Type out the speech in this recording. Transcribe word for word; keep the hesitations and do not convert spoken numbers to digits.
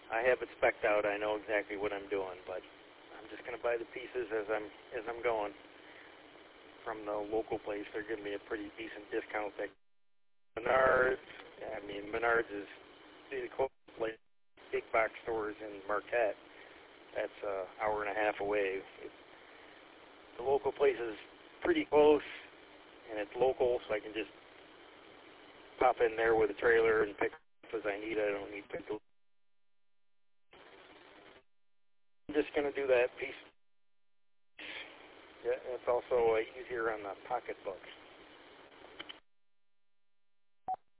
I have it spec'd out. I know exactly what I'm doing, but I'm just going to buy the pieces as I'm as I'm going from the local place. They're giving me a pretty decent discount. That Menards, I mean Menards is the closest place, big box stores in Marquette. That's an hour and a half away. It's, the local place is pretty close, and it's local, so I can just pop in there with a trailer and pick up as I need it. I don't need to go. I'm just going to do that piece. Yeah, it's also uh, easier on the pocketbook.